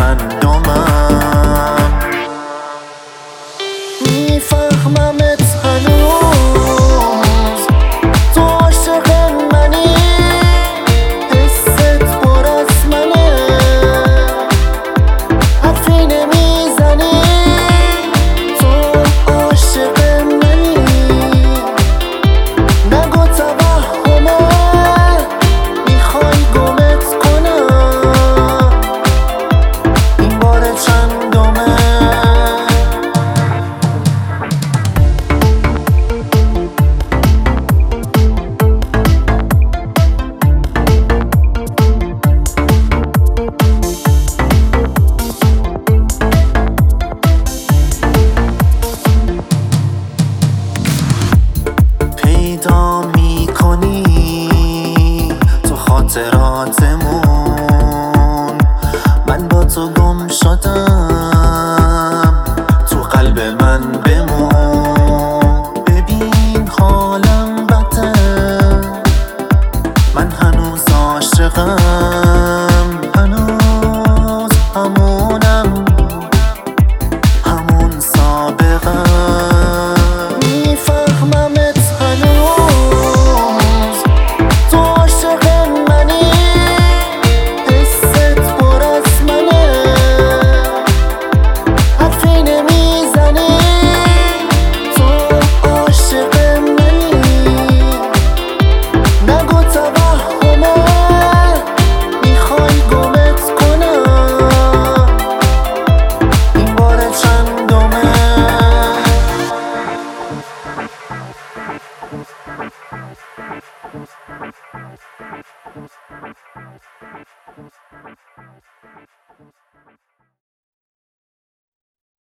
چندمم. میفهممت هنوز، تو عاشق منی، حست پر از منه، حرفی نمیزنی، تو عاشق منی. نگو توهمه، میخوای گمت کنم، این بار چندمه. پیدا میکنی تو خاطراتمون، من با تو گم شدم، تو قلب من بمون. ببین حالم بده، من هنوز عاشقم، هنوز همونم، همون سابقم. میفهممت هنوز، تو عاشق منی، حست پر از منه، حرفی نمیزنی، تو عاشق منی. نگو توهمه، میخوای گمت کنم، این بار چندمه.